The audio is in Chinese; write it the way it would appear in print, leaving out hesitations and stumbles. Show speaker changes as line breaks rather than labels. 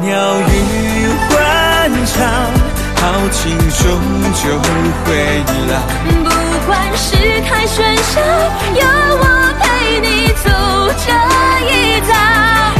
鸟语欢唱，好情终究会老。
不管世态喧嚣，有我陪你走这一遭。